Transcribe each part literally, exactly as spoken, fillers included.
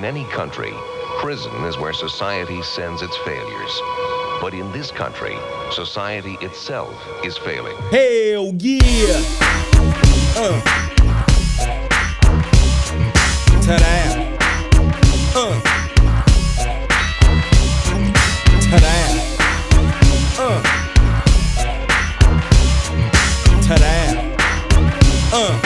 In any country, prison is where society sends its failures. But in this country, society itself is failing. Hell yeah! Uh. Ta-da! Uh. Ta-da! Uh. Ta-da! Uh.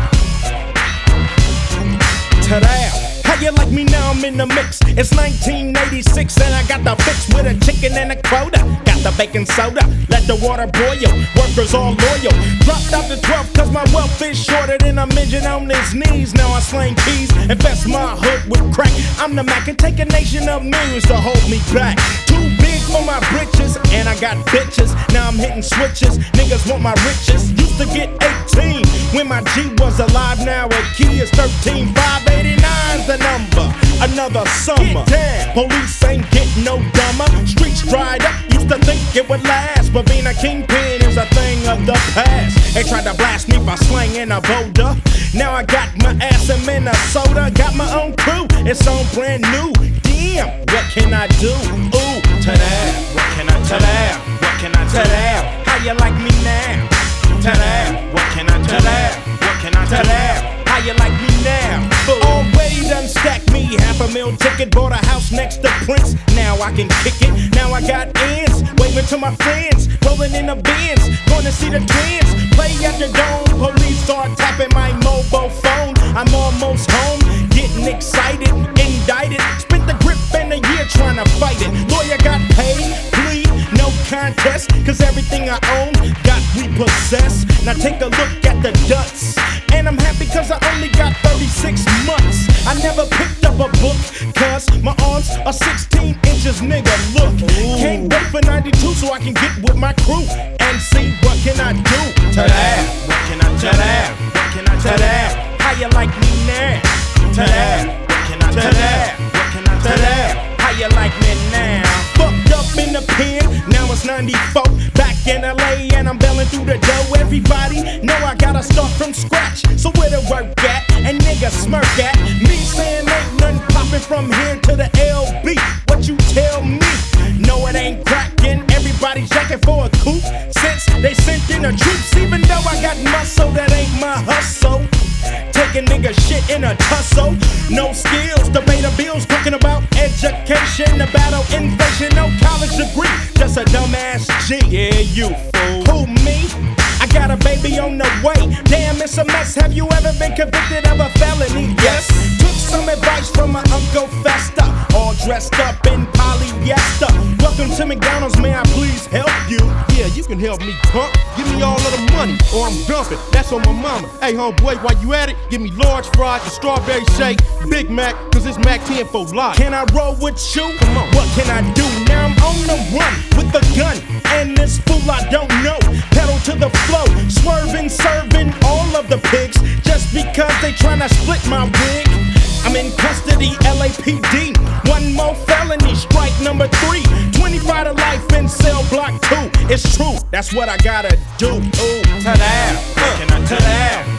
Ta-da! How you like me now? I'm in the mix. It's nineteen eighty-six and I got the fix with a chicken and a quota. Got the baking soda, let the water boil. Workers all loyal. Dropped out the twelve cause my wealth is shorter than a midget on his knees. Now I slang keys, invest my hood with crack. I'm the Mac and take a nation of millions to hold me back. Too big for my britches and I got bitches. Now I'm hitting switches, niggas want my riches. Used to get eighteen when my G was alive. Now a key is thirteen. five eighty-nine's the number. Another summer. Police ain't getting no dumber. Streets dried up, used to think it would last. But being a kingpin is a thing of the past. They tried to blast me for slang and a boulder. Now I got my ass in Minnesota. Got my own crew, it's on brand new. Damn, what can I do? Ooh, ta-da, what can I ta-da? What can I ta-da? How you like me now? Ta-da, what can I ta-da? What can I ta-da? How you like me now? Already done stacked me half a mil ticket. Bought a house next to Prince. Now I can kick it. Now I got ends. Waving to my friends. Rolling in the Benz. Going to see the twins. Play at the dome. Police start tapping my mobile phone. I'm almost home. Getting excited. Indicted. Spent the grip in a year trying to fight it. Lawyer got paid. Plea. No contest. Cause everything I own got repossessed. Now take a look at the dust. And I'm happy cause I only got thirty-six months. I never picked up a book cause my arms are sixteen inches, nigga, look. Ooh. Can't wait for ninety-two so I can get with my crew and see what can I do. Ta-da, what can I ta-da? What can I ta-da? How you like me now? Ta-da, what can I ta-da? What can I ta-da? How you like me now? Fucked up in the pen, now it's ninety-four. Back in L A and I'm belling through the dough. Everybody know I gotta start from scratch. So where the work at? And niggas smirk at me saying ain't nothing popping from here to the L B. What you tell me? No, it ain't cracking. Everybody's jacking for a coup since they sent in the troops. Even though I got muscle, that ain't my hustle. Taking nigga shit in a tussle. No skills, debate the bills, talking about education, the battle inflation, no college degree, just a dumbass G. Yeah, you fool. Who, me? I got a baby on the way. Damn, it's a mess. Have you ever been convicted of a felony? Yes. Took some advice from my Uncle Fester, all dressed up in polyester. Welcome to McDonald's, may I please help you? Yeah, you can help me, punk. Give me all of the money, or I'm dumping. That's on my mama. Hey, homeboy, while you at it, give me large fries, the strawberry shake, Big Mac, cause it's Mac ten for life. Can I roll with you? Come on. What can I do? Now I'm on the run with a gun, and this fool I don't know. Pedal to the flow, swerving, serving all of the pigs, just because they tryna split my wig. I'm in custody, L A P D. One more felony, strike number three. twenty-five to life in cell block two. It's true, that's what I gotta do. Ooh, ta-da, uh, can I ta-da?